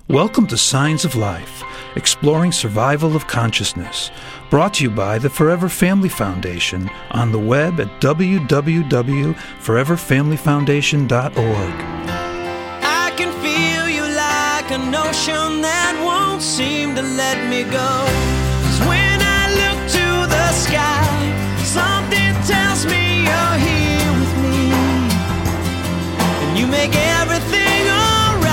Welcome to Signs of Life, exploring survival of consciousness, brought to you by the Forever Family Foundation on the web at www.foreverfamilyfoundation.org. I can feel you like an ocean that won't seem to let me go. 'Cause when I look to the sky, something tells me you're here with me, and you make everything alright.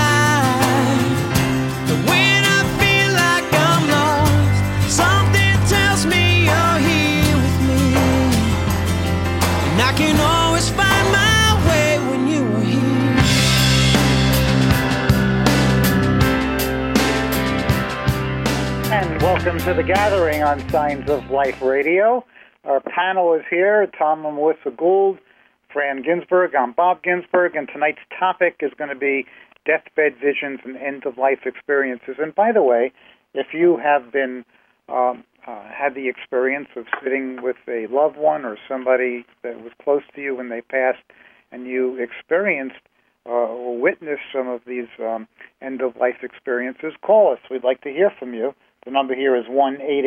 But when I feel like I'm lost, something tells me you're here with me, and I can always find my way when you are here. And welcome to The Gathering on Signs of Life Radio. Our panel is here, Tom and Melissa Gould, Fran Ginsberg. I'm Bob Ginsberg, and tonight's topic is going to be deathbed visions and end-of-life experiences. And by the way, if you have been had the experience of sitting with a loved one or somebody that was close to you when they passed, and you experienced or witnessed some of these end-of-life experiences, call us. We'd like to hear from you. The number here is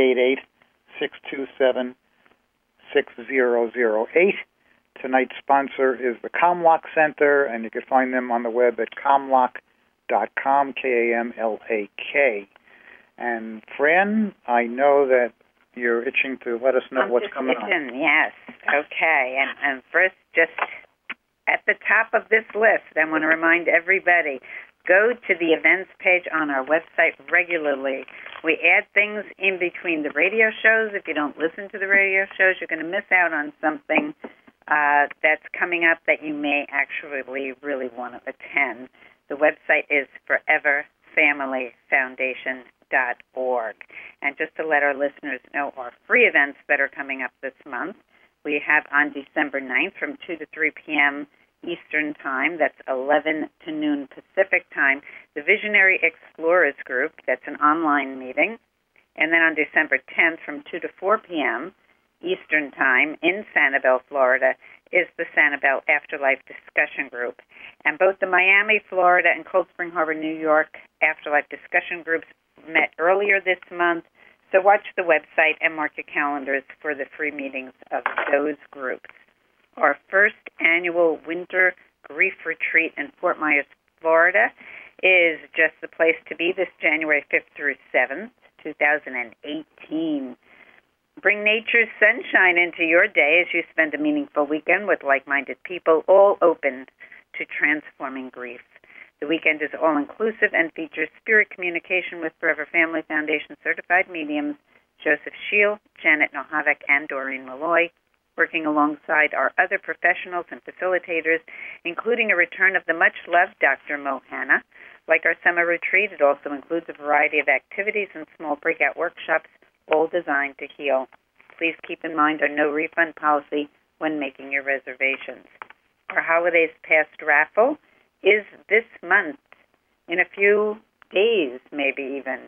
1-888-627-6008. Tonight's sponsor is the Comlock Center, and you can find them on the web at comlock.com, Kamlak. And Fran, I know that you're itching to let us know what's coming on. Yes. Okay. And first, just at the top of this list, I want to remind everybody, go to the events page on our website regularly. We add things in between the radio shows. If you don't listen to the radio shows, you're going to miss out on something that's coming up that you may actually really want to attend. The website is foreverfamilyfoundation.org. And just to let our listeners know our free events that are coming up this month, we have on December 9th from 2 to 3 p.m. Eastern Time, that's 11 to noon Pacific Time, the Visionary Explorers Group, that's an online meeting. And then on December 10th from 2 to 4 p.m. Eastern Time in Sanibel, Florida, is the Sanibel Afterlife Discussion Group. And both the Miami, Florida, and Cold Spring Harbor, New York Afterlife Discussion Groups met earlier this month. So watch the website and mark your calendars for the free meetings of those groups. Our first annual winter grief retreat in Fort Myers, Florida, is just the place to be this January 5th through 7th, 2018. Bring nature's sunshine into your day as you spend a meaningful weekend with like-minded people, all open to transforming grief. The weekend is all-inclusive and features spirit communication with Forever Family Foundation certified mediums Joseph Scheel, Janet Nohavec, and Doreen Malloy, working alongside our other professionals and facilitators, including a return of the much-loved Dr. Mo Hanna. Like our summer retreat, it also includes a variety of activities and small breakout workshops, all designed to heal. Please keep in mind our no-refund policy when making your reservations. Our Holidays Past raffle is this month, in a few days, maybe even.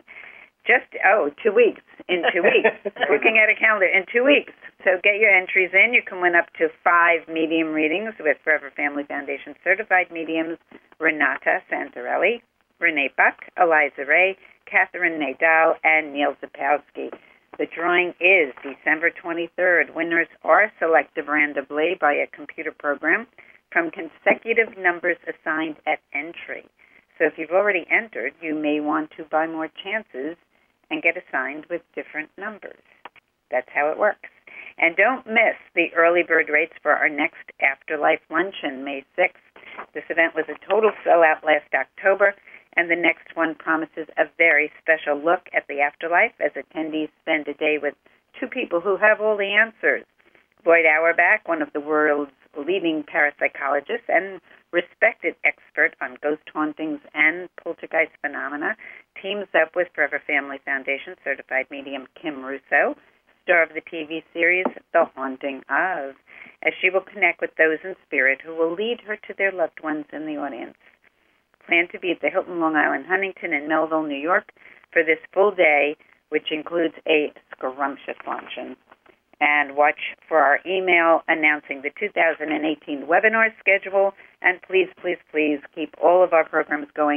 2 weeks. In 2 weeks. Looking at a calendar, in 2 weeks. So get your entries in. You can win up to 5 medium readings with Forever Family Foundation certified mediums Renata Santarelli, Renee Buck, Eliza Ray, Catherine Nadal, and Neil Zapowski. The drawing is December 23rd. Winners are selected randomly by a computer program from consecutive numbers assigned at entry. So if you've already entered, you may want to buy more chances and get assigned with different numbers. That's how it works. And don't miss the early bird rates for our next Afterlife Luncheon, May 6th. This event was a total sellout last October, and the next one promises a very special look at the afterlife as attendees spend a day with two people who have all the answers. Boyd Auerbach, one of the world's leading parapsychologists and respected expert on ghost hauntings and poltergeist phenomena, teams up with Forever Family Foundation certified medium Kim Russo, star of the TV series The Haunting of, as she will connect with those in spirit who will lead her to their loved ones in the audience. Plan to be at the Hilton Long Island Huntington in Melville, New York for this full day, which includes a scrumptious luncheon. And watch for our email announcing the 2018 webinar schedule. And please, please, please keep all of our programs going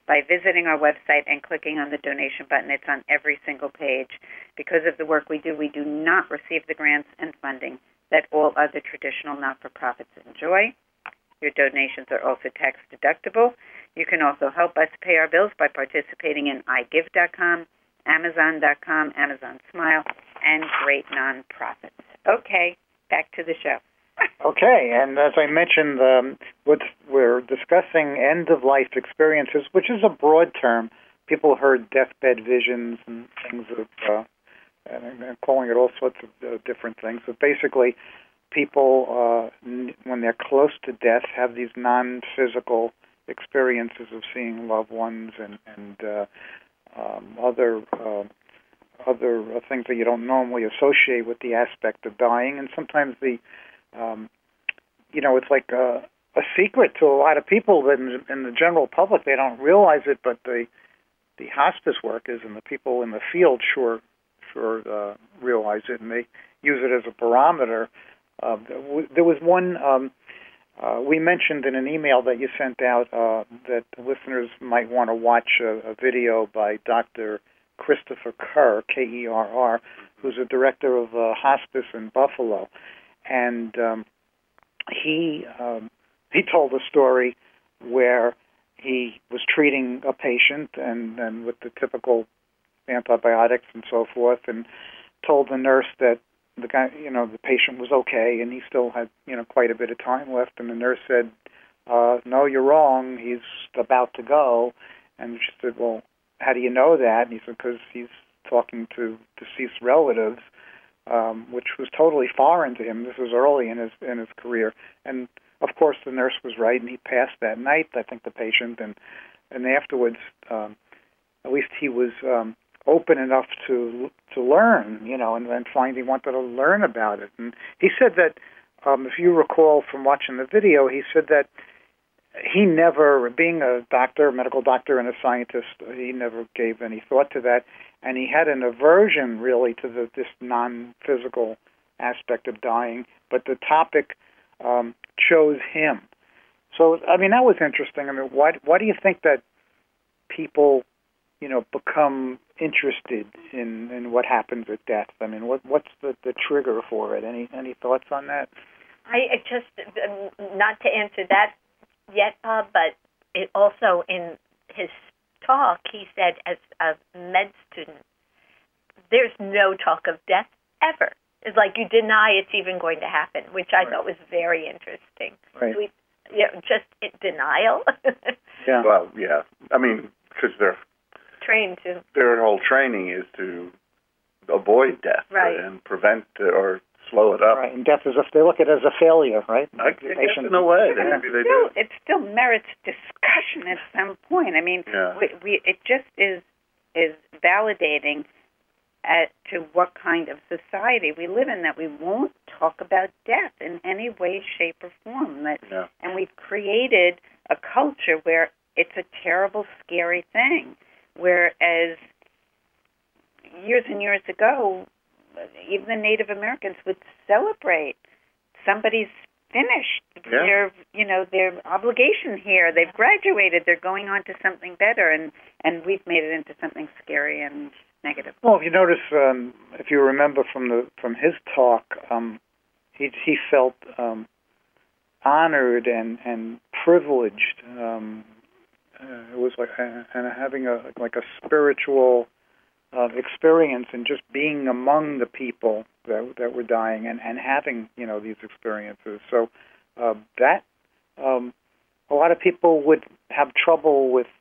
by visiting our website and clicking on the donation button. It's on every single page. Because of the work we do not receive the grants and funding that all other traditional not-for-profits enjoy. Your donations are also tax-deductible. You can also help us pay our bills by participating in iGive.com, Amazon.com, Amazon Smile, and great nonprofits. Okay, back to the show. Okay, and as I mentioned, we're discussing end-of-life experiences, which is a broad term. People heard deathbed visions and things of, and calling it all sorts of different things. But basically, people, when they're close to death, have these non-physical experiences of seeing loved ones and other things that you don't normally associate with the aspect of dying. And sometimes it's like a secret to a lot of people that in the general public, they don't realize it, but the hospice workers and the people in the field sure realize it, and they use it as a barometer. There was one we mentioned in an email that you sent out that listeners might want to watch a video by Dr. Christopher Kerr, Kerr, who's a director of hospice in Buffalo, and he told a story where he was treating a patient and with the typical antibiotics and so forth, and told the nurse that the guy, the patient was okay, and he still had, quite a bit of time left. And the nurse said, "No, you're wrong. He's about to go." And she said, "Well, how do you know that?" And he said, "Because he's talking to deceased relatives," which was totally foreign to him. This was early in his career, and of course the nurse was right, and he passed that night. I think the patient, and afterwards, at least he was open enough to learn, and find he wanted to learn about it. And he said that, if you recall from watching the video, he said that he never, being a doctor, medical doctor and a scientist, he never gave any thought to that, and he had an aversion really to this non-physical aspect of dying, but the topic chose him. So, that was interesting. Why do you think that people become interested in what happens at death? What's the trigger for it? Any thoughts on that? I just, not to answer that yet, but it also in his talk, he said as a med student, there's no talk of death ever. It's like you deny it's even going to happen, which I thought was very interesting. Right. Just denial. Yeah. Well, yeah. Because they're trained to. Their whole training is to avoid death and prevent or slow it up. Right, and death they look at it as a failure, right? I guess in a way, maybe they do. It still merits discussion at some point. It just is validating to what kind of society we live in, that we won't talk about death in any way, shape, or form. And we've created a culture where it's a terrible, scary thing. Whereas years and years ago, even the Native Americans would celebrate somebody's finished their obligation here. They've graduated. They're going on to something better, and we've made it into something scary and negative. Well, if you notice, if you remember from his talk, he felt honored and privileged. It was like having a spiritual experience and just being among the people that were dying and having these experiences. So that a lot of people would have trouble with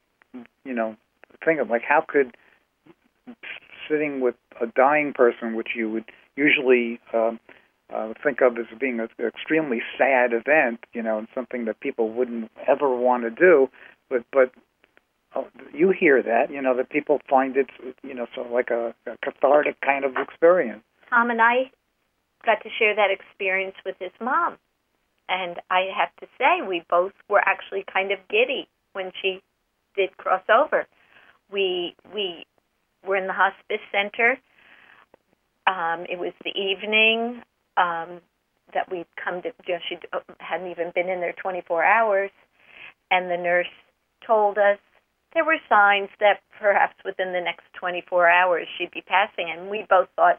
think of how could sitting with a dying person, which you would usually think of as being an extremely sad event, and something that people wouldn't ever want to do. But you hear that, that people find it, sort of like a cathartic kind of experience. Tom and I got to share that experience with his mom. And I have to say, we both were actually kind of giddy when she did cross over. We were in the hospice center. It was the evening that we'd come to, she hadn't even been in there 24 hours. And the nurse told us there were signs that perhaps within the next 24 hours she'd be passing, and we both thought,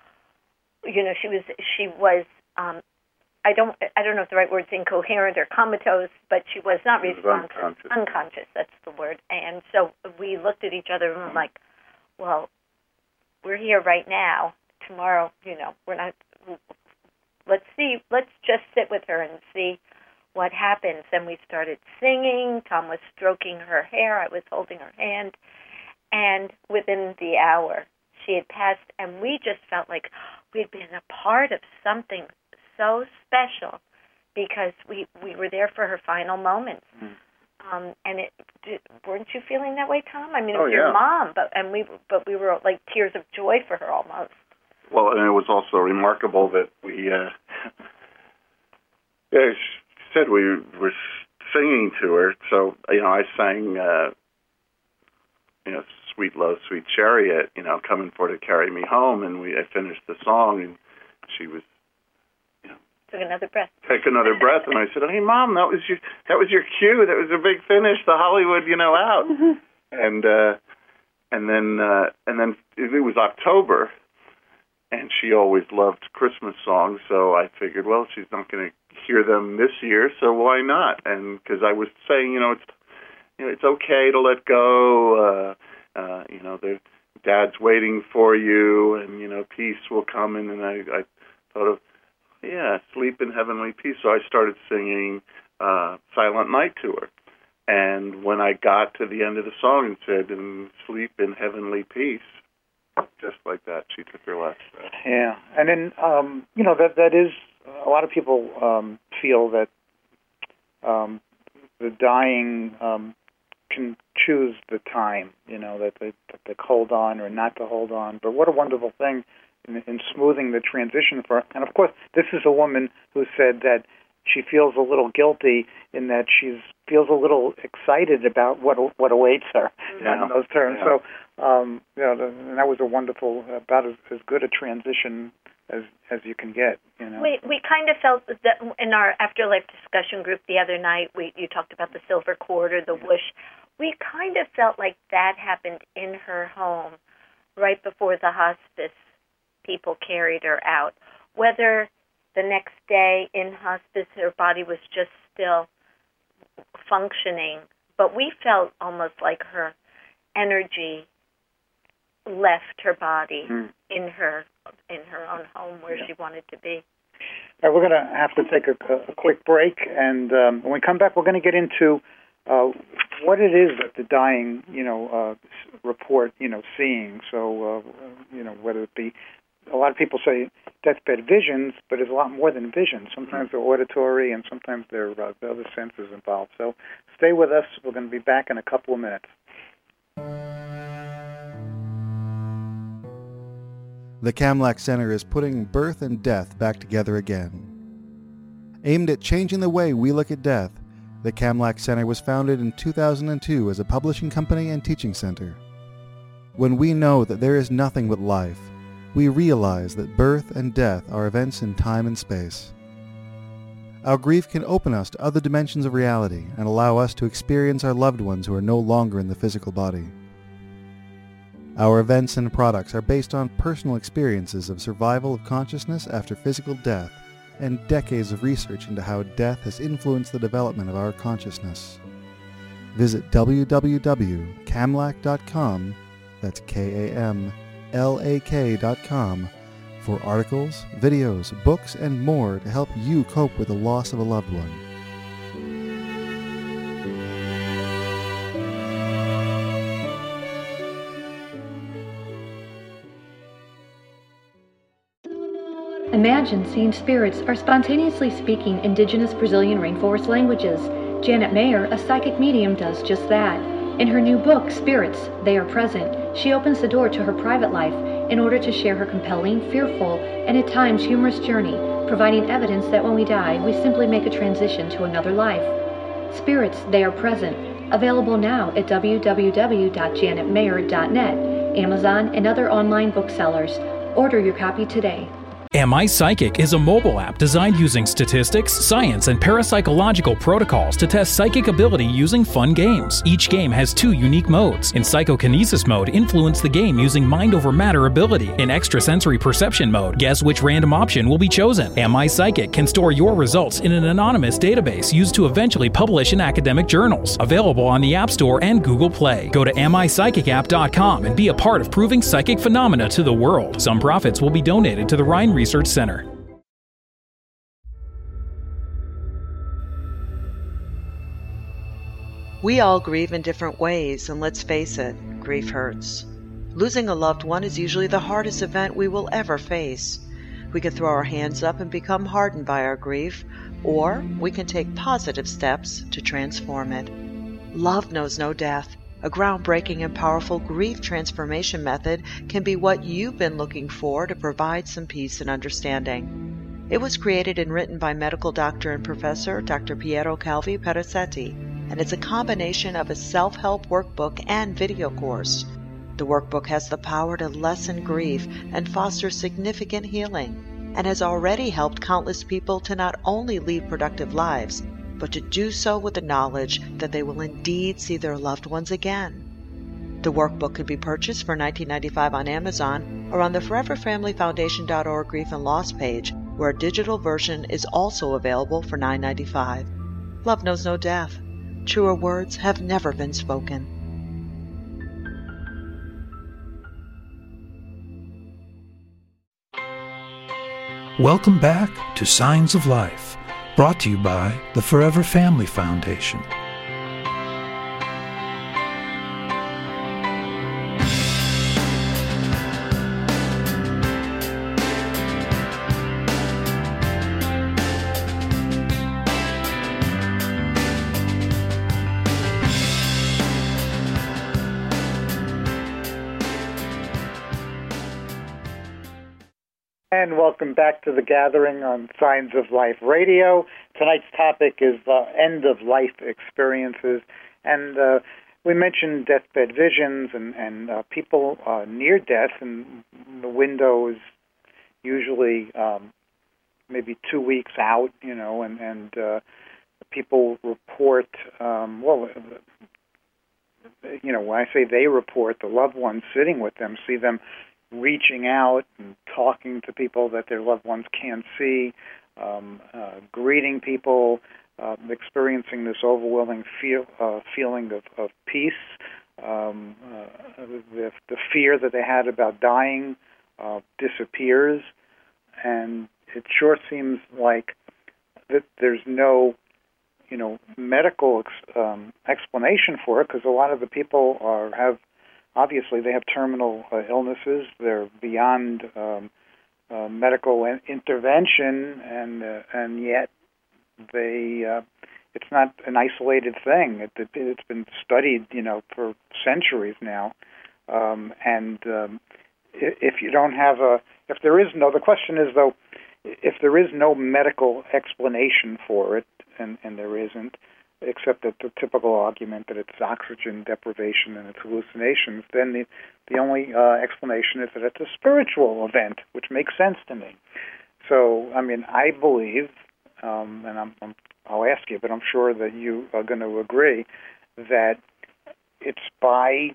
she was I don't know if the right word's incoherent or comatose, but she was not responsive. Unconscious, that's the word. And so we looked at each other and were like, well, we're here right now. Tomorrow, we're not. Let's just sit with her and see what happens. And we started singing. Tom was stroking her hair. I was holding her hand. And within the hour, she had passed, and we just felt like we'd been a part of something so special because we were there for her final moments. And weren't you feeling that way, Tom? I mean, it was your mom, but we were like tears of joy for her almost. Well, and it was also remarkable that we, she said we were singing to her. So, I sang, Sweet Love, Sweet Chariot, coming for to carry me home, and I finished the song, and she was, Took another breath. Take another breath, and I said, "Hey, Mom, that was your cue. That was a big finish. The Hollywood, out." And then it was October, and she always loved Christmas songs. So I figured, well, she's not going to hear them this year, so why not? And because I was saying, it's okay to let go. The Dad's waiting for you, and peace will come. And then I thought of. Yeah, sleep in heavenly peace. So I started singing Silent Night to her. And when I got to the end of the song and said, and sleep in heavenly peace, just like that, she took her last breath. Yeah, and then, that is, a lot of people feel that the dying can choose the time, that they hold on or not to hold on. But what a wonderful thing in smoothing the transition for her. And of course, this is a woman who said that she feels a little guilty in that she feels a little excited about what awaits her in those terms. Yeah. So, and that was a wonderful, about as good a transition as you can get. We kind of felt that in our afterlife discussion group the other night. You talked about the silver cord or the whoosh. We kind of felt like that happened in her home right before the hospice people carried her out. Whether the next day in hospice her body was just still functioning, but we felt almost like her energy left her body in her own home where she wanted to be. All right, we're going to have to take a quick break, and when we come back, we're going to get into what it is that the dying, report, seeing. So, whether it be, a lot of people say deathbed visions, but it's a lot more than visions. Sometimes they're auditory, and sometimes there are other senses involved. So stay with us. We're going to be back in a couple of minutes. The Kamlach Center is putting birth and death back together again. Aimed at changing the way we look at death, the Kamlach Center was founded in 2002 as a publishing company and teaching center. When we know that there is nothing but life, we realize that birth and death are events in time and space. Our grief can open us to other dimensions of reality and allow us to experience our loved ones who are no longer in the physical body. Our events and products are based on personal experiences of survival of consciousness after physical death and decades of research into how death has influenced the development of our consciousness. Visit www.kamlach.com, that's KAMLAK.com, for articles, videos, books, and more to help you cope with the loss of a loved one. Imagine seeing spirits or spontaneously speaking indigenous Brazilian rainforest languages. Janet Mayer, a psychic medium, does just that. In her new book, Spirits, They Are Present, she opens the door to her private life in order to share her compelling, fearful, and at times humorous journey, providing evidence that when we die, we simply make a transition to another life. Spirits, They Are Present, available now at www.janetmayer.net, Amazon, and other online booksellers. Order your copy today. Am I Psychic is a mobile app designed using statistics, science, and parapsychological protocols to test psychic ability using fun games. Each game has 2 unique modes. In psychokinesis mode, influence the game using mind over matter ability. In extrasensory perception mode, guess which random option will be chosen. Am I Psychic can store your results in an anonymous database used to eventually publish in academic journals. Available on the App Store and Google Play. Go to amipsychicapp.com and be a part of proving psychic phenomena to the world. Some profits will be donated to the Rhine Research Center. We all grieve in different ways, and let's face it, grief hurts. Losing a loved one is usually the hardest event we will ever face. We can throw our hands up and become hardened by our grief, or we can take positive steps to transform it. Love knows no death. A groundbreaking and powerful grief transformation method can be what you've been looking for to provide some peace and understanding. It was created and written by medical doctor and professor Dr. Piero Calvi Perazzetti, and it's a combination of a self-help workbook and video course. The workbook has the power to lessen grief and foster significant healing, and has already helped countless people to not only lead productive lives, but to do so with the knowledge that they will indeed see their loved ones again. The workbook can be purchased for $19.95 on Amazon or on the ForeverFamilyFoundation.org Grief and Loss page, where a digital version is also available for $9.95. Love knows no death. Truer words have never been spoken. Welcome back to Signs of Life, brought to you by the Forever Family Foundation. And welcome back to the gathering on Signs of Life Radio. Tonight's topic is end-of-life experiences. And we mentioned deathbed visions and people near death, and the window is usually maybe 2 weeks out, and people report, when I say they report, the loved ones sitting with them, see them reaching out and talking to people that their loved ones can't see, greeting people, experiencing this overwhelming feeling of peace. The fear that they had about dying disappears, and it sure seems like that there's no, medical explanation for it, because a lot of the people obviously they have terminal illnesses. They're beyond medical intervention, and yet it's not an isolated thing. It's been studied, for centuries now. If you don't have the question is though, if there is no medical explanation for it, and there isn't, except that the typical argument that it's oxygen deprivation and it's hallucinations, then the only explanation is that it's a spiritual event, which makes sense to me. So, I believe, and I'll ask you, but I'm sure that you are going to agree, that it's by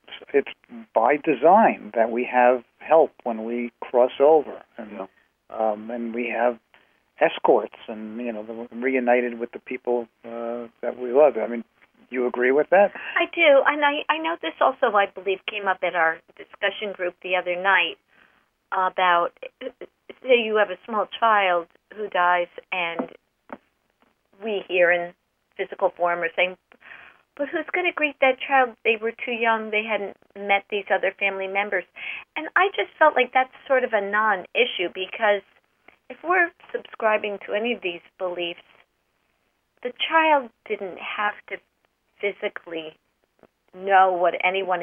design that we have help when we cross over, and we have escorts, and reunited with the people that we love. You agree with that? I do, and I know this also, I believe, came up at our discussion group the other night about, say you have a small child who dies, and we hear in physical form are saying, but who's going to greet that child? They were too young. They hadn't met these other family members. And I just felt like that's sort of a non-issue, because if we're subscribing to any of these beliefs, the child didn't have to physically know what anyone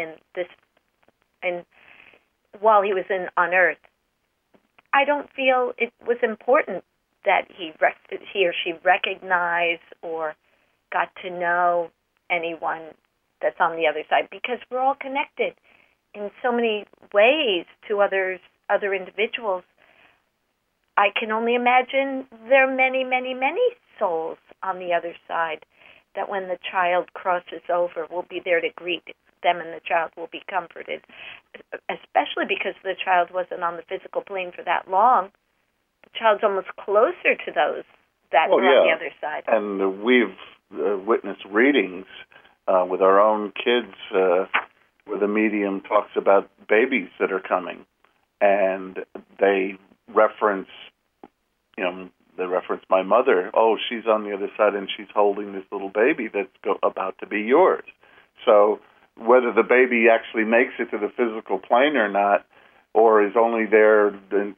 while he was on Earth. I don't feel it was important that he or she recognize or got to know anyone that's on the other side, because we're all connected in so many ways to other individuals. I can only imagine there are many, many, many souls on the other side that when the child crosses over will be there to greet them, and the child will be comforted, especially because the child wasn't on the physical plane for that long. The child's almost closer to those that are on the other side. And we've witnessed readings with our own kids where the medium talks about babies that are coming, and they reference my mother. Oh, she's on the other side, and she's holding this little baby that's about to be yours. So whether the baby actually makes it to the physical plane or not, or is only there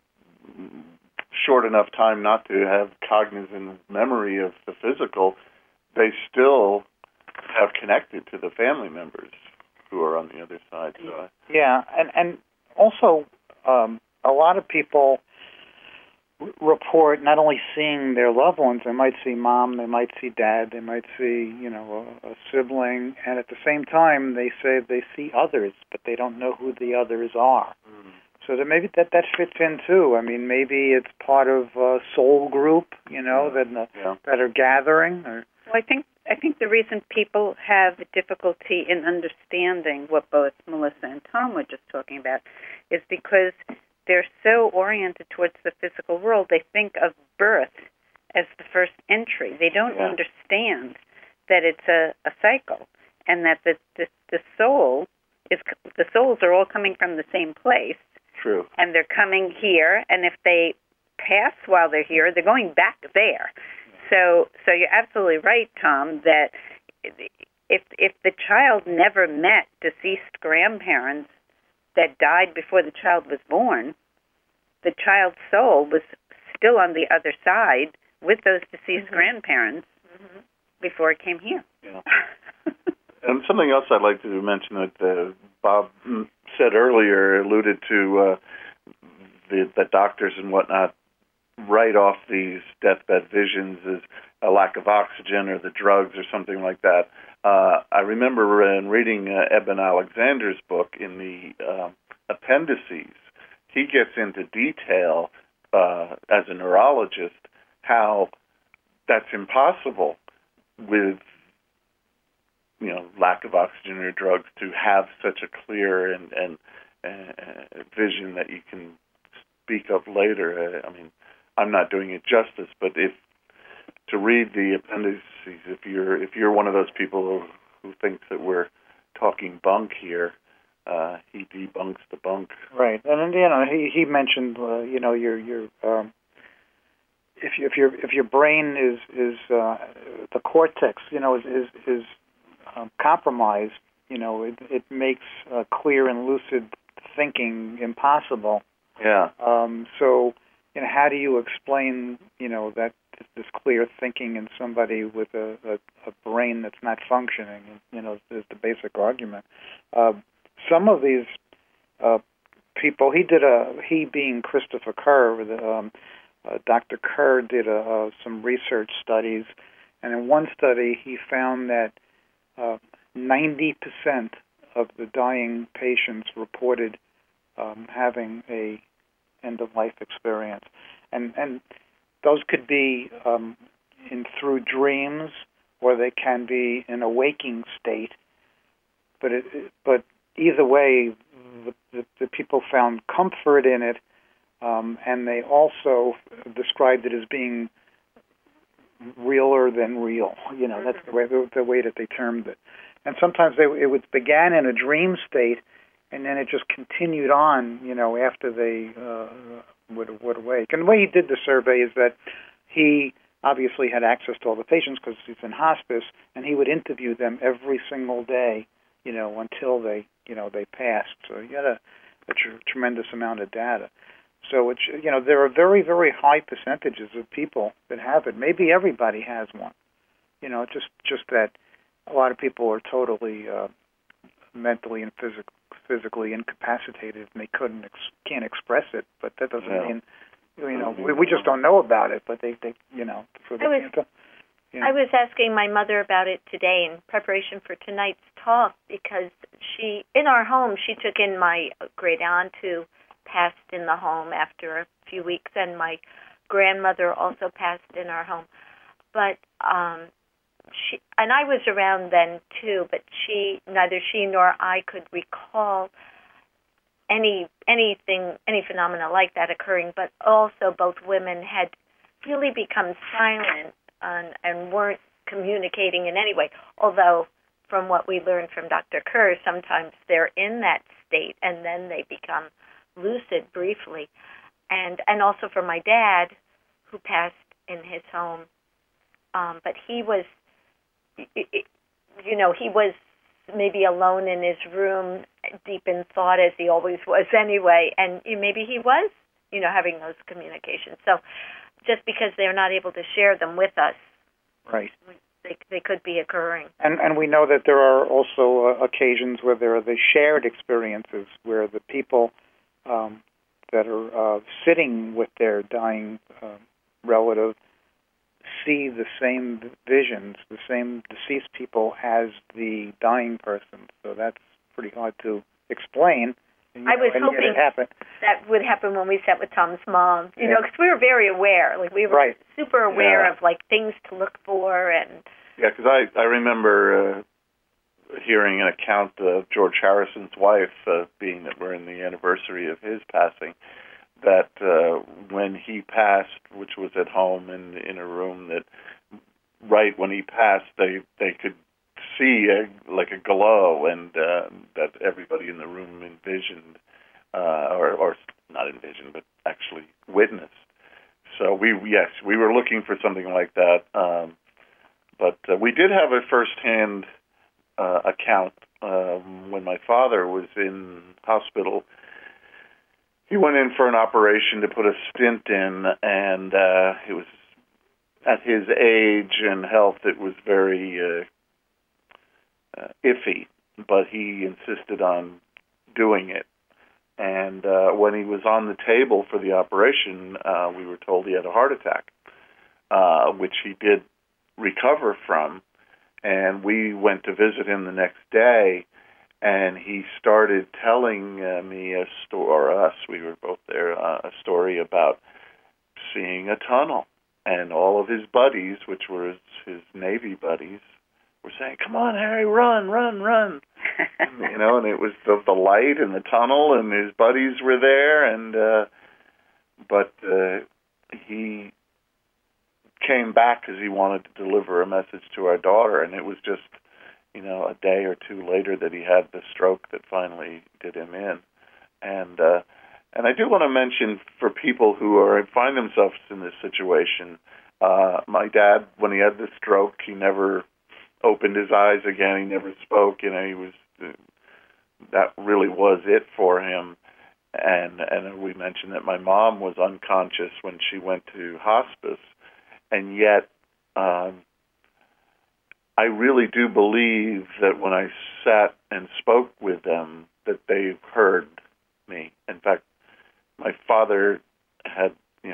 short enough time not to have cognizant memory of the physical, they still have connected to the family members who are on the other side. So, yeah, and also a lot of people report not only seeing their loved ones, they might see mom, they might see dad, they might see, a sibling, and at the same time they say they see others, but they don't know who the others are. Mm. So that maybe that fits in too. I mean, maybe it's part of a soul group, that are gathering. Or... Well, I think the reason people have difficulty in understanding what both Melissa and Tom were just talking about is because they're so oriented towards the physical world, they think of birth as the first entry. They don't understand that it's a cycle, and that the souls are all coming from the same place. True. And they're coming here, and if they pass while they're here, they're going back there. So you're absolutely right, Tom, that if the child never met deceased grandparents that died before the child was born, the child's soul was still on the other side with those deceased grandparents before it came here. Yeah. And something else I'd like to mention that Bob said earlier, alluded to the doctors and whatnot write off these deathbed visions as a lack of oxygen or the drugs or something like that. I remember in reading Eben Alexander's book, in the appendices, he gets into detail as a neurologist how that's impossible with lack of oxygen or drugs to have such a clear and vision that you can speak of later. I mean, I'm not doing it justice, but to read the appendices, if you're one of those people who thinks that we're talking bunk here, he debunks the bunk. Right, and he mentioned your if your brain is the cortex is compromised, it makes clear and lucid thinking impossible. Yeah. So how do you explain that this clear thinking in somebody with a brain that's not functioning? Is the basic argument. Some of these people, he being Christopher Kerr, Dr. Kerr did some research studies, and in one study he found that 90% of the dying patients reported having a end-of-life experience, and those could be through dreams, or they can be in a waking state. But either way, the people found comfort in it, and they also described it as being realer than real. That's the way that they termed it. And sometimes it began in a dream state, and then it just continued on, after they would awake. And the way he did the survey is that he obviously had access to all the patients because he's in hospice, and he would interview them every single day, until they passed. So he had a tremendous amount of data. So it's there are very, very high percentages of people that have it. Maybe everybody has one. Just that a lot of people are totally mentally and physically incapacitated, and they can't express it. But that doesn't mean we just don't know about it. But they I was asking my mother about it today in preparation for tonight's talk, because in our home, she took in my great aunt who passed in the home after a few weeks, and my grandmother also passed in our home. But she, and I was around then too, but neither she nor I could recall any phenomena like that occurring. But also both women had really become silent and weren't communicating in any way. Although, from what we learned from Dr. Kerr, sometimes they're in that state and then they become lucid briefly. And also for my dad, who passed in his home, but he was, he was maybe alone in his room, deep in thought, as he always was anyway, and maybe he was, having those communications. So just because they're not able to share them with us, right, they could be occurring. And we know that there are also occasions where there are the shared experiences where the people that are sitting with their dying relative see the same visions, the same deceased people as the dying person. So that's pretty hard to explain. I was hoping that would happen when we sat with Tom's mom, because we were very aware. Like, we were super aware of, things to look for. Yeah, because I remember hearing an account of George Harrison's wife, being that we're in the anniversary of his passing, that when he passed, which was at home in a room, that right when he passed, they could see a glow, and that everybody in the room envisioned, or not envisioned, but actually witnessed. So we were looking for something like that, but we did have a firsthand account when my father was in hospital. He went in for an operation to put a stent in, and it was at his age and health, it was very iffy, but he insisted on doing it. And when he was on the table for the operation, we were told he had a heart attack, which he did recover from. And we went to visit him the next day, and he started telling me a story, or us, we were both there, a story about seeing a tunnel. And all of his buddies, which were his Navy buddies, were saying, "Come on, Harry, run, run, run." And it was the light and the tunnel, and his buddies were there, and but he came back because he wanted to deliver a message to our daughter, and it was just, a day or two later that he had the stroke that finally did him in. And I do want to mention, for people who find themselves in this situation, my dad, when he had the stroke, he never opened his eyes again. He never spoke. He was that really was it for him. And we mentioned that my mom was unconscious when she went to hospice, and yet I really do believe that when I sat and spoke with them, that they heard me. In fact, my father had,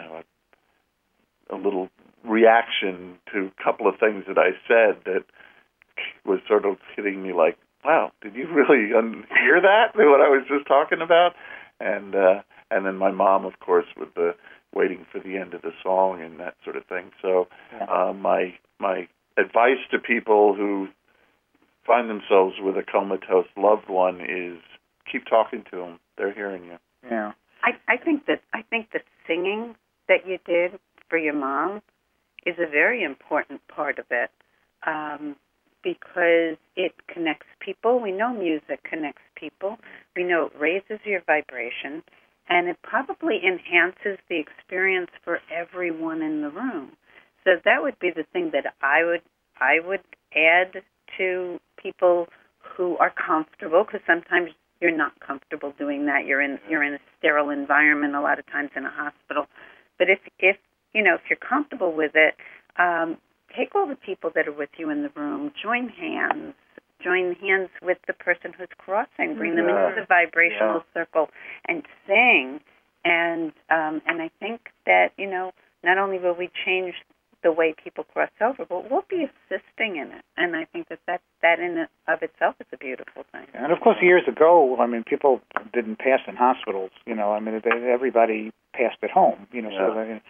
a little reaction to a couple of things that I said that was sort of hitting me like, wow, did you really hear that, what I was just talking about? And then my mom, of course, with the waiting for the end of the song and that sort of thing. So my advice to people who find themselves with a comatose loved one is keep talking to them. They're hearing you. Yeah. I think that singing that you did for your mom is a very important part of it, because it connects people. We know music connects people. We know it raises your vibration, and it probably enhances the experience for everyone in the room. So that would be the thing that I would add to people who are comfortable, because sometimes you're not comfortable doing that. You're in a sterile environment a lot of times in a hospital. But if you're comfortable with it, take all the people that are with you in the room, join hands with the person who's crossing, bring them into the vibrational circle and sing. And I think that, not only will we change the way people cross over, but we'll be assisting in it. And I think that in and of itself is a beautiful thing. And of course, years ago, people didn't pass in hospitals. Everybody passed at home.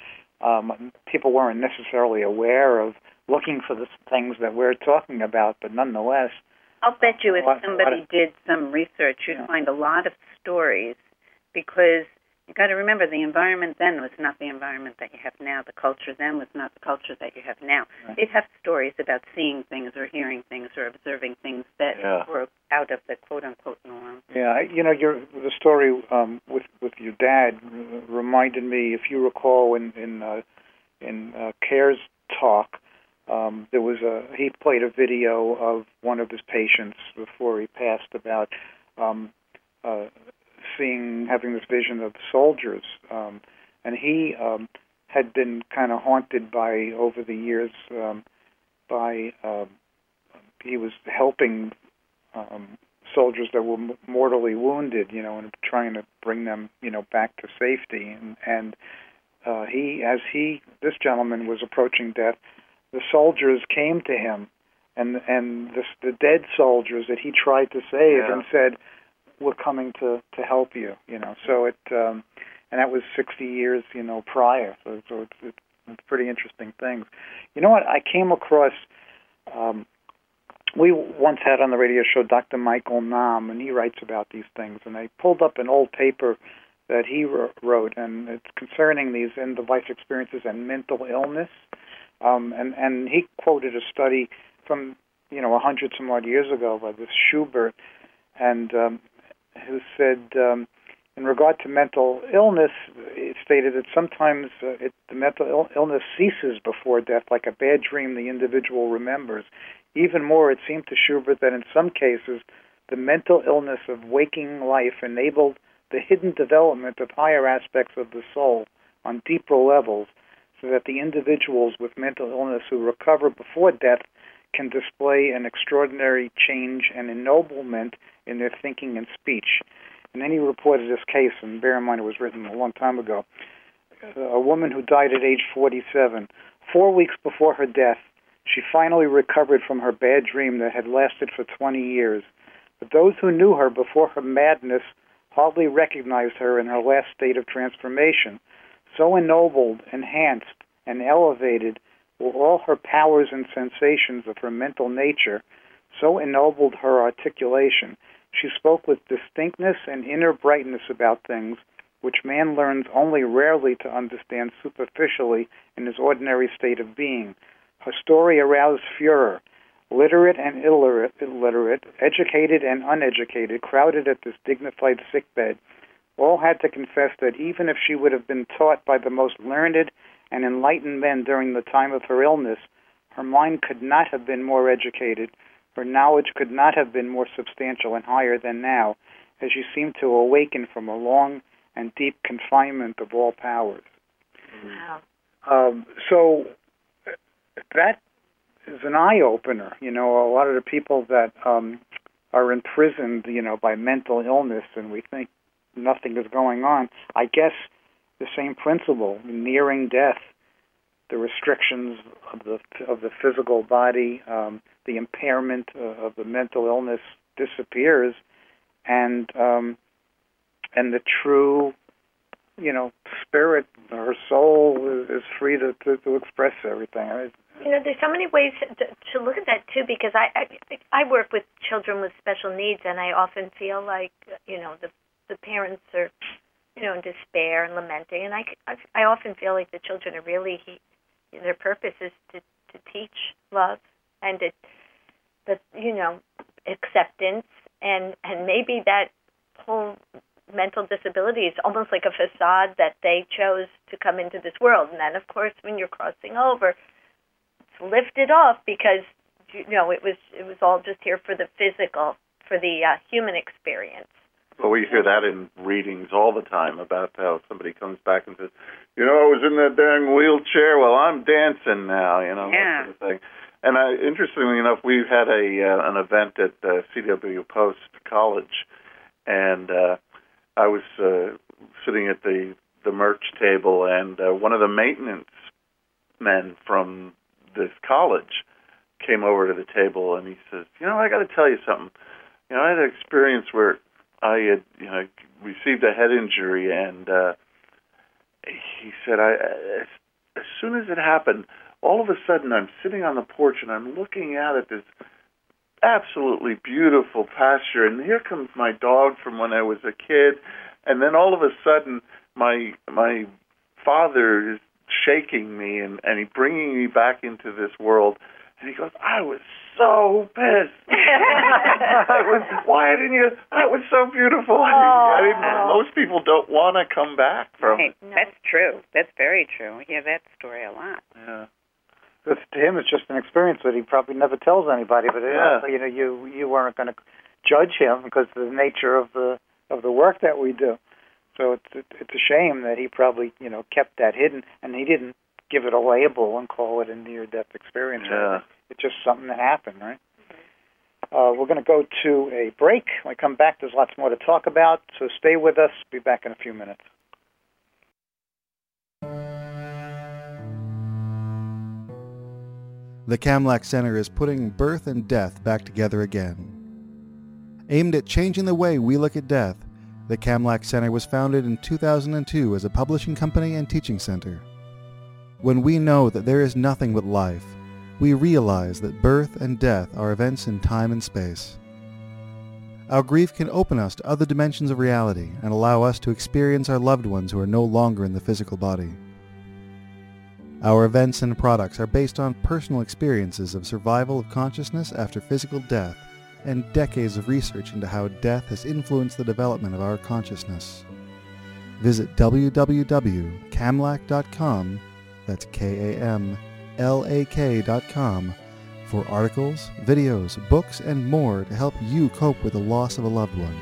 people weren't necessarily aware of looking for the things that we're talking about, but nonetheless. I'll bet you if somebody did some research, you'd find a lot of stories, because you got to remember the environment then was not the environment that you have now. The culture then was not the culture that you have now. Right. They'd have stories about seeing things or hearing things or observing things that were out of the quote-unquote norm. Yeah, the story with your dad reminded me, if you recall, in CARES talk, there was he played a video of one of his patients before he passed about having this vision of soldiers, and he had been kind of haunted by, over the years, he was helping soldiers that were mortally wounded, and trying to bring them, back to safety, and this gentleman was approaching death, the soldiers came to him, and the dead soldiers that he tried to save, and said, "We're coming to help you," So it, and that was 60 years, prior. So it's pretty interesting things. You know what? I came across. We once had on the radio show Dr. Michael Nahm, and he writes about these things. And I pulled up an old paper that he wrote, and it's concerning these end-of-life experiences and mental illness. And he quoted a study from 100 some odd years ago by this Schubert, and who said, in regard to mental illness, it stated that sometimes the mental illness ceases before death, like a bad dream the individual remembers. Even more, it seemed to Schubert that in some cases, the mental illness of waking life enabled the hidden development of higher aspects of the soul on deeper levels, so that the individuals with mental illness who recover before death can display an extraordinary change and ennoblement in their thinking and speech. And then he reported this case, and bear in mind it was written a long time ago. A woman who died at age 47. 4 weeks before her death, she finally recovered from her bad dream that had lasted for 20 years. But those who knew her before her madness hardly recognized her in her last state of transformation. So ennobled, enhanced, and elevated were all her powers and sensations of her mental nature, so ennobled her articulation. She spoke with distinctness and inner brightness about things which man learns only rarely to understand superficially in his ordinary state of being. Her story aroused furor. Literate and illiterate, educated and uneducated, crowded at this dignified sickbed. All had to confess that even if she would have been taught by the most learned and enlightened men during the time of her illness, her mind could not have been more educated, her knowledge could not have been more substantial and higher than now, as she seemed to awaken from a long and deep confinement of all powers. Wow. So that is an eye-opener. A lot of the people that are imprisoned, by mental illness, and we think nothing is going on, I guess the same principle, nearing death, the restrictions of the physical body, the impairment of the mental illness disappears, and the true, spirit, her soul is free to express everything. There's so many ways to look at that too, because I work with children with special needs, and I often feel like the parents are in despair and lamenting, and I often feel like the children are really their purpose is to teach love and acceptance, and maybe that whole mental disability is almost like a facade that they chose to come into this world, and then of course when you're crossing over, it's lifted off because it was all just here for the physical, for the human experience. Well, we hear that in readings all the time about how somebody comes back and says, I was in that dang wheelchair. Well, I'm dancing now, that sort of thing. And interestingly enough, we had an event at CW Post College, and I was sitting at the merch table, and one of the maintenance men from this college came over to the table, and he says, I got to tell you something. I had an experience where I had, received a head injury, and he said, as soon as it happened, all of a sudden I'm sitting on the porch and I'm looking out at this absolutely beautiful pasture, and here comes my dog from when I was a kid, and then all of a sudden my father is shaking me and he's bringing me back into this world, and he goes, I was so pissed. Why didn't you? That was so beautiful. Most people don't want to come back from it. No. That's true. That's very true. We hear that story a lot. Yeah. To him, it's just an experience that he probably never tells anybody. But you weren't going to judge him because of the nature of the work that we do. So it's a shame that he probably kept that hidden, and he didn't give it a label and call it a near-death experience. Yeah. Right? It's just something that happened, right? We're going to go to a break. When we come back, there's lots more to talk about. So stay with us. Be back in a few minutes. The Kamlach Center is putting birth and death back together again. Aimed at changing the way we look at death, the Kamlach Center was founded in 2002 as a publishing company and teaching center. When we know that there is nothing but life, we realize that birth and death are events in time and space. Our grief can open us to other dimensions of reality and allow us to experience our loved ones who are no longer in the physical body. Our events and products are based on personal experiences of survival of consciousness after physical death and decades of research into how death has influenced the development of our consciousness. Visit www.kamlach.com, that's KAMLAK.com, for articles, videos, books, and more to help you cope with the loss of a loved one.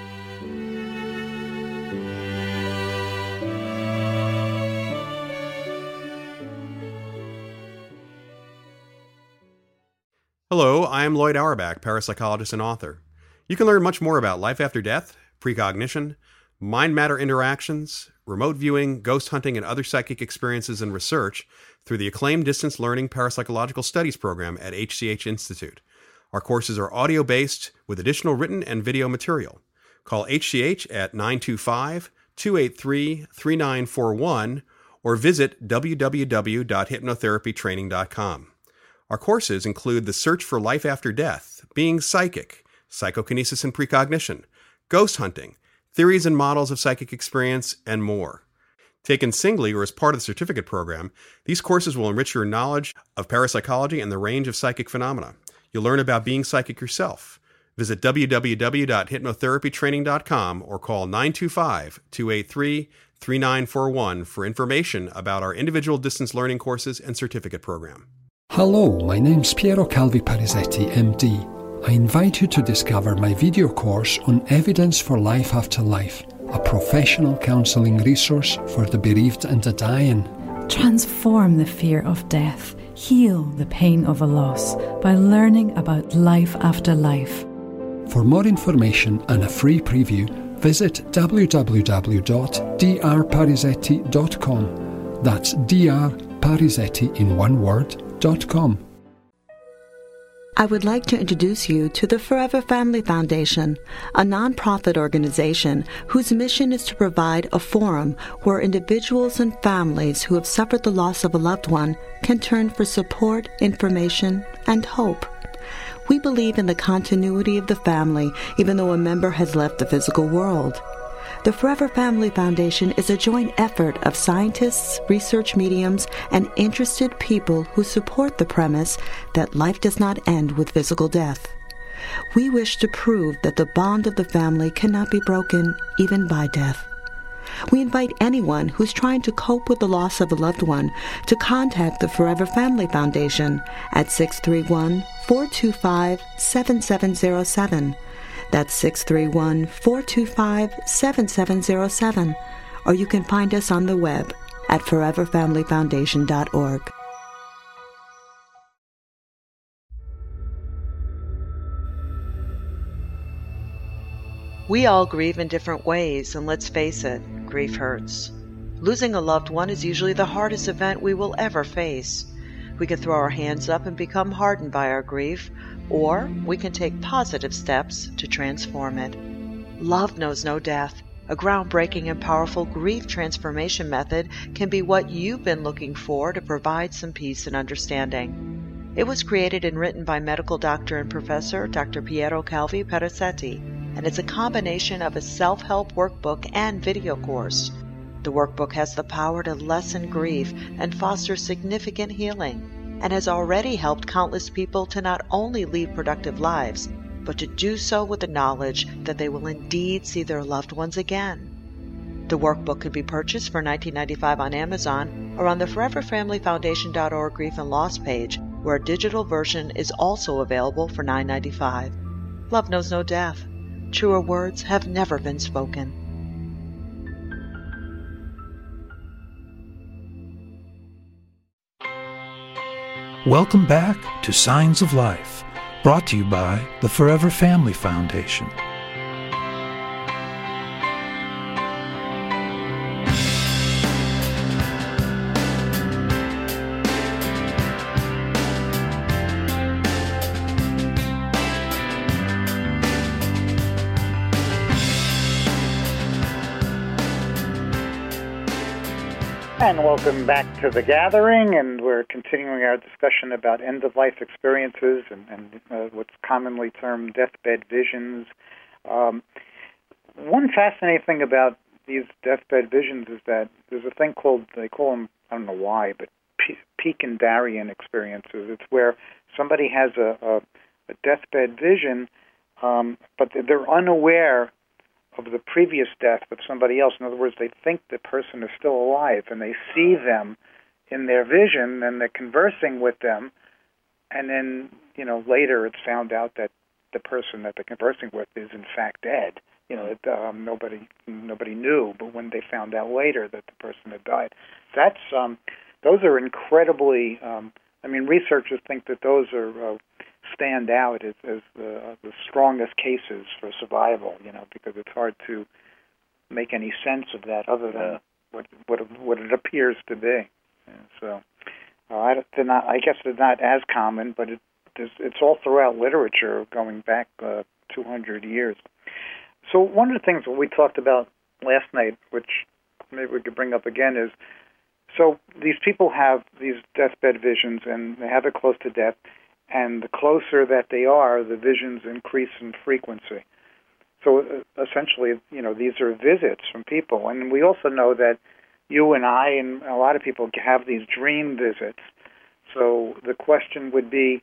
Hello, I am Lloyd Auerbach, parapsychologist and author. You can learn much more about life after death, precognition, mind-matter interactions, remote viewing, ghost hunting, and other psychic experiences and research through the acclaimed Distance Learning Parapsychological Studies program at HCH Institute. Our courses are audio-based with additional written and video material. Call HCH at 925-283-3941 or visit www.hypnotherapytraining.com. Our courses include the search for life after death, being psychic, psychokinesis and precognition, ghost hunting, theories and models of psychic experience, and more. Taken singly or as part of the certificate program, these courses will enrich your knowledge of parapsychology and the range of psychic phenomena. You'll learn about being psychic yourself. Visit www.hypnotherapytraining.com or call 925-283-3941 for information about our individual distance learning courses and certificate program. Hello, my name's Piero Calvi Parisetti, MD. I invite you to discover my video course on Evidence for Life After Life, a professional counselling resource for the bereaved and the dying. Transform the fear of death, heal the pain of a loss by learning about life after life. For more information and a free preview, visit www.drparisetti.com. That's drparisetti in one word. I would like to introduce you to the Forever Family Foundation, a nonprofit organization whose mission is to provide a forum where individuals and families who have suffered the loss of a loved one can turn for support, information, and hope. We believe in the continuity of the family even though a member has left the physical world. The Forever Family Foundation is a joint effort of scientists, research mediums, and interested people who support the premise that life does not end with physical death. We wish to prove that the bond of the family cannot be broken even by death. We invite anyone who's trying to cope with the loss of a loved one to contact the Forever Family Foundation at 631-425-7707. That's 631-425-7707. Or you can find us on the web at foreverfamilyfoundation.org. We all grieve in different ways, and let's face it, grief hurts. Losing a loved one is usually the hardest event we will ever face. We can throw our hands up and become hardened by our grief, or we can take positive steps to transform it. Love knows no death. A groundbreaking and powerful grief transformation method can be what you've been looking for to provide some peace and understanding. It was created and written by medical doctor and professor Dr. Piero Calvi Peresetti, and it's a combination of a self-help workbook and video course. The workbook has the power to lessen grief and foster significant healing, and has already helped countless people to not only lead productive lives, but to do so with the knowledge that they will indeed see their loved ones again. The workbook could be purchased for $19.95 on Amazon or on the ForeverFamilyFoundation.org Grief and Loss page, where a digital version is also available for $9.95. Love knows no death. Truer words have never been spoken. Welcome back to Signs of Life, brought to you by the Forever Family Foundation. And welcome back to The Gathering, and we're continuing our discussion about end-of-life experiences and what's commonly termed deathbed visions. One fascinating thing about these deathbed visions is that there's a thing called, they call them, I don't know why, but Pickendarien experiences. It's where somebody has a deathbed vision, but they're unaware of the previous death of somebody else. In other words, they think the person is still alive, and they see them in their vision, and they're conversing with them, and then, later it's found out that the person that they're conversing with is in fact dead. Nobody knew, but when they found out later that the person had died, those are incredibly. Researchers think that those are stand out as the strongest cases for survival. Because it's hard to make any sense of that other than what it appears to be. So, I guess they're not as common, but it's all throughout literature going back 200 years. So one of the things that we talked about last night, which maybe we could bring up again, is so these people have these deathbed visions, and they have it close to death, and the closer that they are, the visions increase in frequency. So essentially, these are visits from people. And we also know that you and I and a lot of people have these dream visits. So the question would be,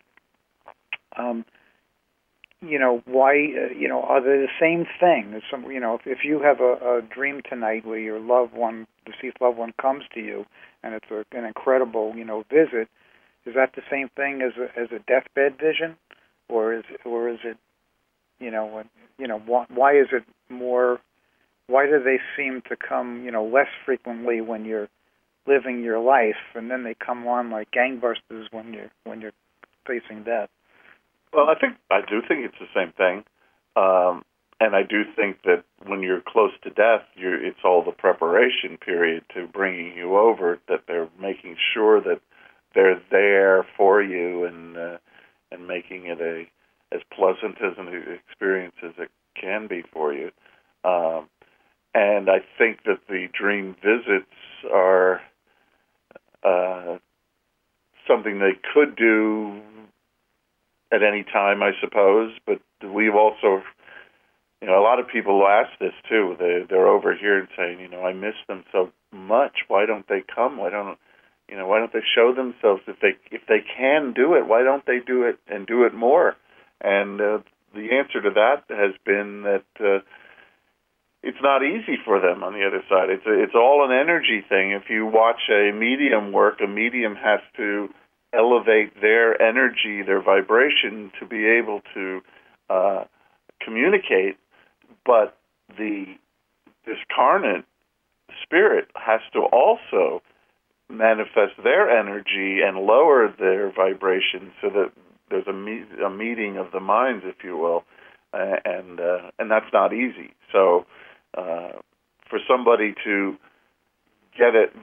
why, are they the same thing? If you have a dream tonight where your deceased loved one comes to you, and it's an incredible, visit, is that the same thing as a deathbed vision, or is it, why is it more? Why do they seem to come, less frequently when you're living your life, and then they come on like gangbusters when you're facing death? Well, I do think it's the same thing, and I do think that when you're close to death, it's all the preparation period to bringing you over, that they're making sure that they're there for you and making it as pleasant as an experience as it can be for you. And I think that the dream visits are something they could do at any time, I suppose. But we've also, a lot of people ask this too. They're over here and saying, I miss them so much. Why don't they come? Why don't they show themselves? If they can do it, why don't they do it and do it more? And the answer to that has been that it's not easy for them on the other side. It's all an energy thing. If you watch a medium work, a medium has to elevate their energy, their vibration, to be able to communicate. But the discarnate spirit has to also manifest their energy and lower their vibration, so that there's a meeting of the minds, if you will, and that's not easy. So for somebody to get it,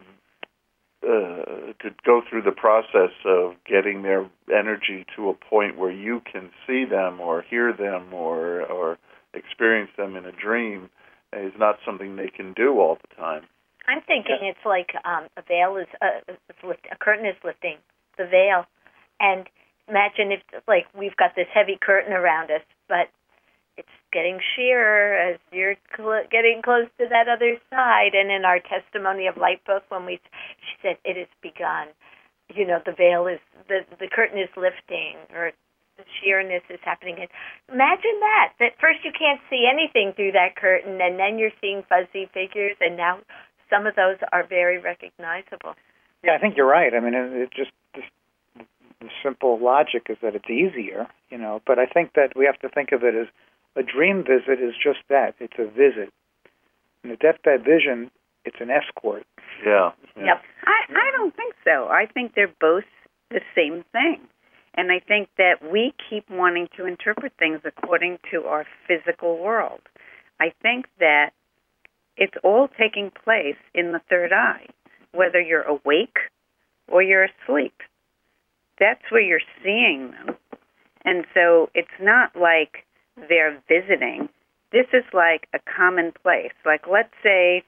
to go through the process of getting their energy to a point where you can see them or hear them or experience them in a dream, is not something they can do all the time. I'm thinking it's like a veil is a curtain is lifting the veil, and imagine if like we've got this heavy curtain around us, but it's getting sheerer as you're getting close to that other side. And in our Testimony of Light book, when she said it has begun, you know, the veil is the curtain is lifting, or the sheerness is happening. And imagine that first you can't see anything through that curtain, and then you're seeing fuzzy figures, and now some of those are very recognizable. Yeah, I think you're right. I mean, it just the simple logic is that it's easier, you know. But I think that we have to think of it as a dream visit is just that. It's a visit. In the deathbed vision, it's an escort. Yeah. Yep. I don't think so. I think they're both the same thing. And I think that we keep wanting to interpret things according to our physical world. I think that it's all taking place in the third eye, whether you're awake or you're asleep. That's where you're seeing them. And so it's not like they're visiting. This is like a common place. Like, let's say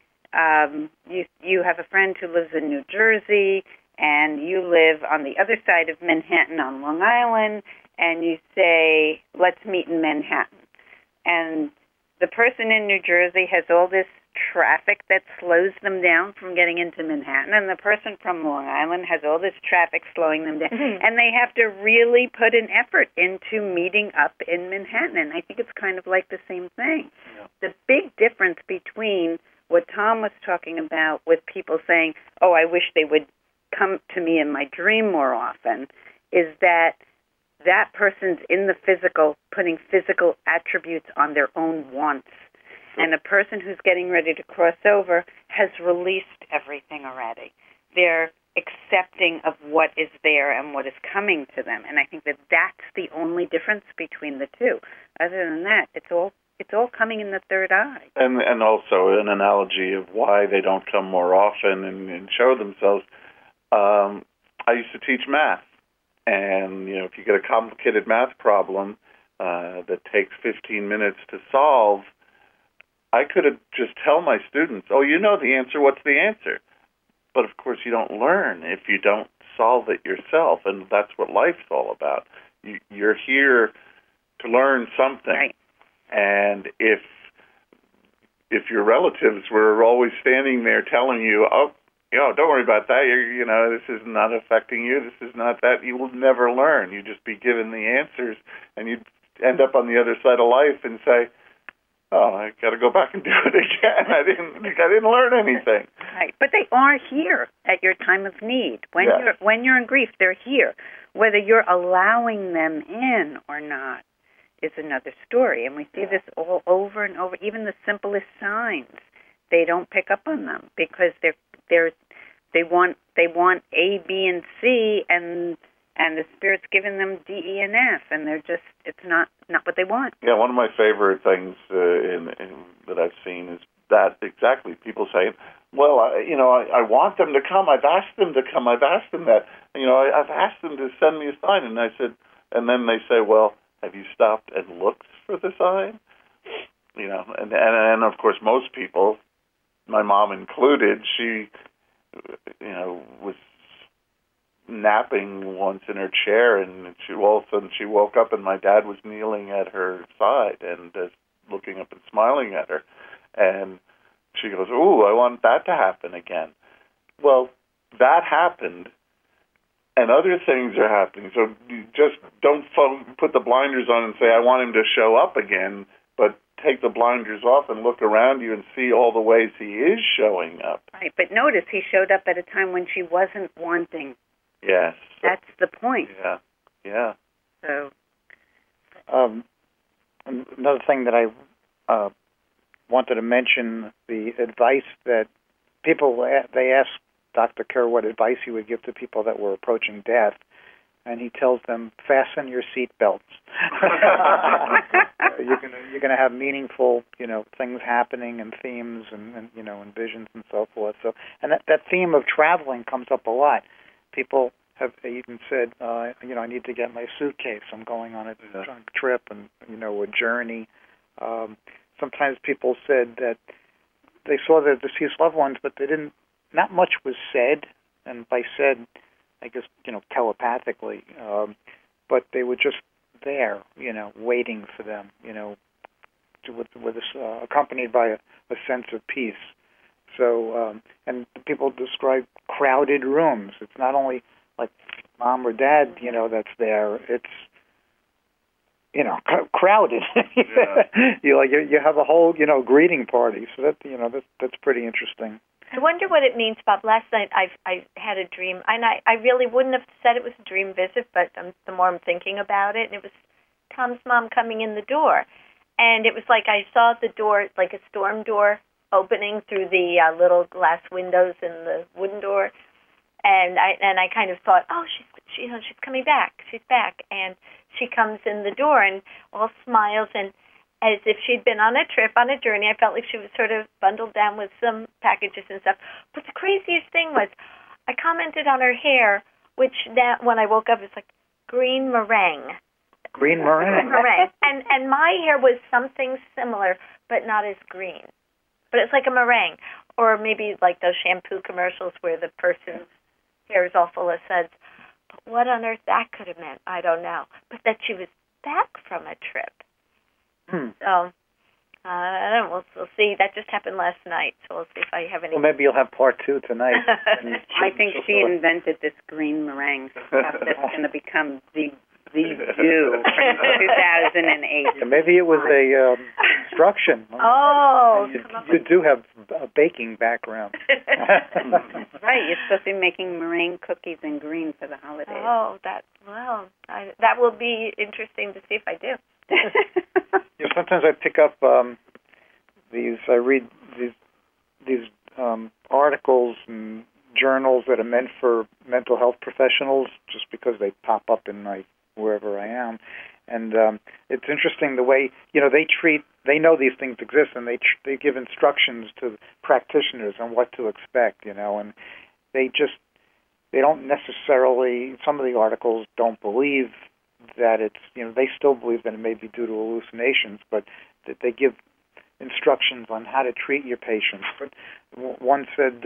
you have a friend who lives in New Jersey, and you live on the other side of Manhattan on Long Island, and you say, let's meet in Manhattan. And the person in New Jersey has all this traffic that slows them down from getting into Manhattan, and the person from Long Island has all this traffic slowing them down. Mm-hmm. And they have to really put an effort into meeting up in Manhattan. And I think it's kind of like the same thing. Yeah. The big difference between what Tom was talking about with people saying, oh, I wish they would come to me in my dream more often, is that that person's in the physical, putting physical attributes on their own wants. And a person who's getting ready to cross over has released everything already. They're accepting of what is there and what is coming to them. And I think that that's the only difference between the two. Other than that, it's all coming in the third eye. And also an analogy of why they don't come more often and show themselves. I used to teach math. And, you know, if you get a complicated math problem that takes 15 minutes to solve, I could have just tell my students, oh, you know the answer, what's the answer? But, of course, you don't learn if you don't solve it yourself, and that's what life's all about. You're here to learn something. Right. And if your relatives were always standing there telling you, oh, you know, don't worry about that, you know, this is not affecting you, this is not that, you will never learn. You'd just be given the answers, and you'd end up on the other side of life and say, oh, I got to go back and do it again. I didn't learn anything. Right, but they are here at your time of need. When you're in grief, they're here. Whether you're allowing them in or not is another story. And we see this all over and over. Even the simplest signs, they don't pick up on them because they want A, B, and C, and the Spirit's giving them D, E, and F, and it's not what they want. Yeah, one of my favorite things that I've seen is that exactly. People say, well, I want them to come. I've asked them to come. I've asked them that. You know, I've asked them to send me a sign. And I said, and then they say, well, have you stopped and looked for the sign? You know, and of course, most people, my mom included, she, you know, was napping once in her chair, and all of a sudden she woke up, and my dad was kneeling at her side and looking up and smiling at her, and she goes, "Ooh, I want that to happen again." Well, that happened, and other things are happening. So you just don't put the blinders on and say, "I want him to show up again," but take the blinders off and look around you and see all the ways he is showing up. Right, but notice he showed up at a time when she wasn't wanting. Yes. That's the point. Yeah. So, another thing that I wanted to mention, the advice that people, they ask Dr. Kerr what advice he would give to people that were approaching death, and he tells them, fasten your seat belts. You're gonna have meaningful, you know, things happening and themes and you know, and visions and so forth. So, and that theme of traveling comes up a lot. People have even said, you know, I need to get my suitcase. I'm going on a trip and, you know, a journey. sometimes people said that they saw their deceased loved ones, but they didn't. Not much was said, and by said, I guess telepathically, but they were just there, waiting for them, accompanied by a sense of peace. So, and people describe crowded rooms. It's not only like mom or dad, that's there. It's, crowded. Yeah. You have a whole, greeting party. So that's pretty interesting. I wonder what it means, Bob. Last night I had a dream, and I really wouldn't have said it was a dream visit, but the more I'm thinking about it, and it was Tom's mom coming in the door. And it was like I saw the door, like a storm door, opening through the little glass windows in the wooden door, and I kind of thought, oh, she's coming back, she's back, and she comes in the door and all smiles and as if she'd been on a trip, on a journey. I felt like she was sort of bundled down with some packages and stuff. But the craziest thing was, I commented on her hair, which that when I woke up was like green meringue. Green meringue. Meringue, and my hair was something similar, but not as green. But it's like a meringue, or maybe like those shampoo commercials where the person's hair is all full of suds. But what on earth that could have meant, I don't know. But that she was back from a trip. So, I don't know. We'll see. That just happened last night, so we'll see if I have any. Well, maybe you'll have part 2 tonight. I think she invented this green meringue stuff that's going to become the Jew for 2008. Yeah, maybe it was a instruction. Oh, you do have a baking background. Right, you're supposed to be making meringue cookies in green for the holidays. Oh, that will be interesting to see if I do. Sometimes I pick up I read these articles and journals that are meant for mental health professionals just because they pop up in wherever I am. And it's interesting the way, they know these things exist, and they give instructions to practitioners on what to expect, and they don't necessarily, some of the articles don't believe that it's, they still believe that it may be due to hallucinations, but that they give instructions on how to treat your patients. But one said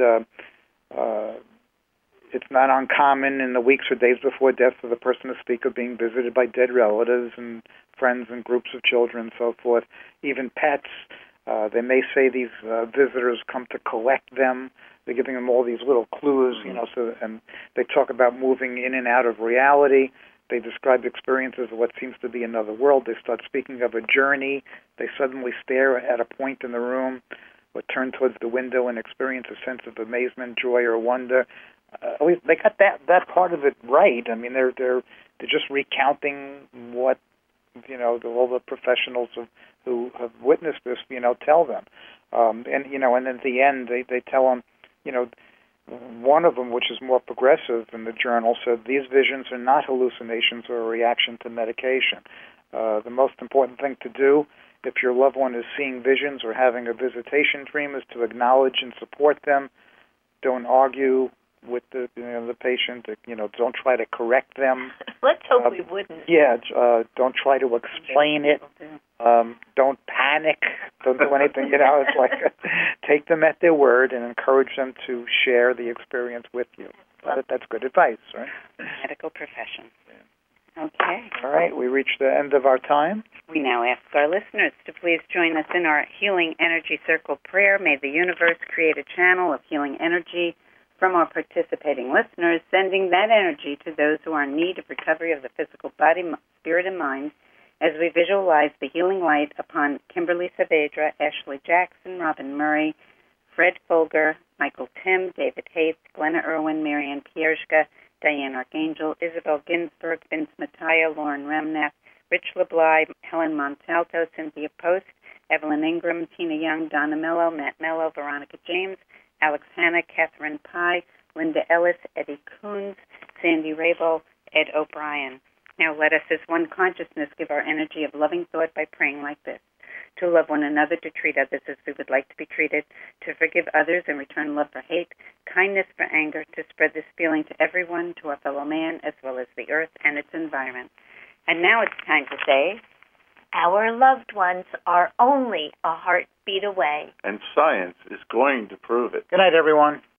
it's not uncommon in the weeks or days before death for the person to speak of being visited by dead relatives and friends and groups of children and so forth. Even pets, they may say these visitors come to collect them. They're giving them all these little clues, and they talk about moving in and out of reality. They describe experiences of what seems to be another world. They start speaking of a journey. They suddenly stare at a point in the room or turn towards the window and experience a sense of amazement, joy, or wonder. They got that part of it right. I mean, they're just recounting what all the professionals who have witnessed this tell them, and at the end they tell them, one of them, which is more progressive in the journal, said these visions are not hallucinations or a reaction to medication. The most important thing to do if your loved one is seeing visions or having a visitation dream is to acknowledge and support them. Don't argue with the patient. Don't try to correct them. Let's hope we wouldn't. Yeah, don't try to explain it. Don't panic. Don't do anything. It's like take them at their word and encourage them to share the experience with you. That's good advice, right? Medical profession. Okay. All right, we reached the end of our time. We now ask our listeners to please join us in our Healing Energy Circle prayer. May the universe create a channel of healing energy from our participating listeners, sending that energy to those who are in need of recovery of the physical body, spirit, and mind, as we visualize the healing light upon Kimberly Saavedra, Ashley Jackson, Robin Murray, Fred Folger, Michael Tim, David Hayes, Glenna Irwin, Marianne Pierzka, Diane Archangel, Isabel Ginsberg, Vince Mattia, Lauren Remnath, Rich LeBly, Helen Montalto, Cynthia Post, Evelyn Ingram, Tina Young, Donna Mello, Matt Mello, Veronica James, Alex Hanna, Catherine Pye, Linda Ellis, Eddie Coons, Sandy Rabel, Ed O'Brien. Now let us as one consciousness give our energy of loving thought by praying like this. To love one another, to treat others as we would like to be treated, to forgive others and return love for hate, kindness for anger, to spread this feeling to everyone, to our fellow man, as well as the earth and its environment. And now it's time to say, Our loved ones are only a heartbeat away. And science is going to prove it. Good night, everyone.